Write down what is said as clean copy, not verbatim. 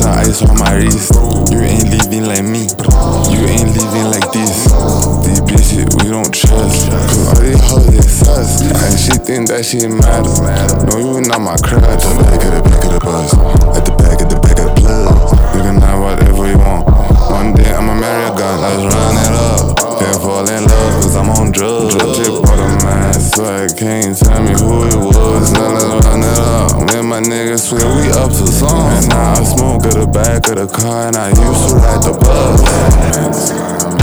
ice on my wrist. You ain't leaving like me. You ain't leaving like this. These bitches we don't trust. Cause all these hoes is sus. And she think that she mad. No, you not my crush. At the back of the bus. At the back of the plug. You can have whatever you want. One day I'ma marry a gun. Let's run it up. Can't fall in love cause I'm on drugs. Drip on the man, so I can't tell me who it was. Now let's run it up. Me and my niggas swear we up to something. And now I smoke at the back of the car and I used to ride the bus.